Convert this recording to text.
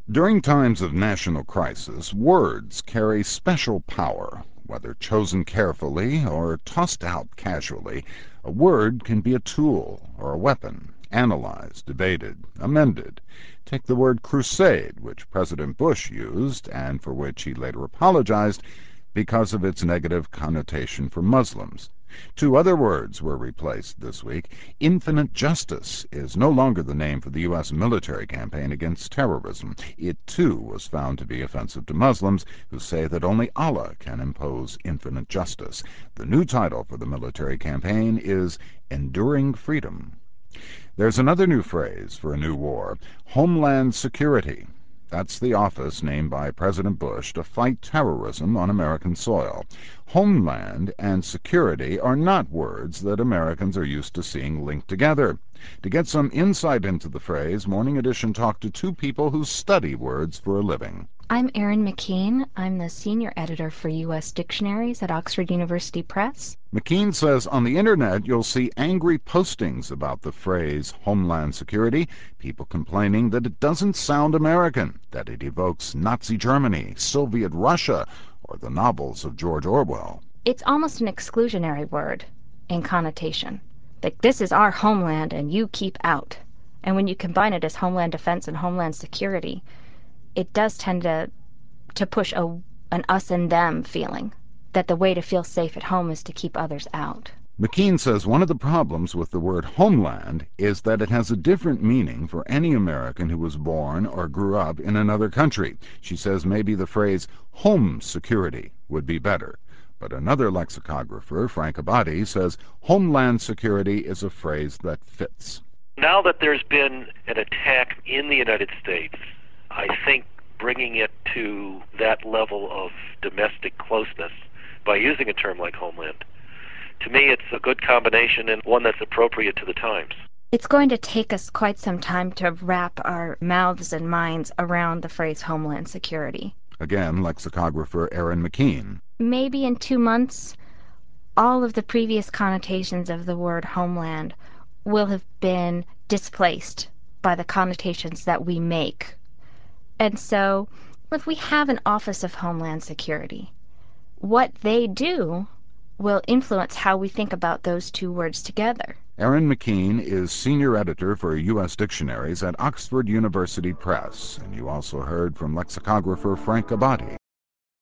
During times of national crisis, words carry special power. Whether chosen carefully or tossed out casually, a word can be a tool or a weapon, analyzed, debated, amended. Take the word crusade, which President Bush used and for which he later apologized because of its negative connotation for Muslims. Two other words were replaced this week. Infinite justice is no longer the name for the U.S. military campaign against terrorism. It, too, was found to be offensive to Muslims who say that only Allah can impose infinite justice. The new title for the military campaign is Enduring Freedom. There's another new phrase for a new war: Homeland Security. That's the office named by President Bush to fight terrorism on American soil. Homeland and security are not words that Americans are used to seeing linked together. To get some insight into the phrase, Morning Edition talked to two people who study words for a living. I'm Erin McKean. I'm the senior editor for U.S. Dictionaries at Oxford University Press. McKean says on the internet you'll see angry postings about the phrase Homeland Security, people complaining that it doesn't sound American, that it evokes Nazi Germany, Soviet Russia, or the novels of George Orwell. It's almost an exclusionary word in connotation. Like, this is our homeland and you keep out. And when you combine it as Homeland Defense and Homeland Security, it does tend to push an us and them feeling, that the way to feel safe at home is to keep others out. McKean says one of the problems with the word homeland is that it has a different meaning for any American who was born or grew up in another country. She says maybe the phrase home security would be better. But another lexicographer, Frank Abadi, says homeland security is a phrase that fits. Now that there's been an attack in the United States, I think bringing it to that level of domestic closeness by using a term like homeland, to me it's a good combination and one that's appropriate to the times. It's going to take us quite some time to wrap our mouths and minds around the phrase Homeland Security. Again, lexicographer Erin McKean. Maybe in 2 months, all of the previous connotations of the word homeland will have been displaced by the connotations that we make. And so, if we have an Office of Homeland Security, what they do will influence how we think about those two words together. Erin McKean is senior editor for U.S. Dictionaries at Oxford University Press, and you also heard from lexicographer Frank Abadi.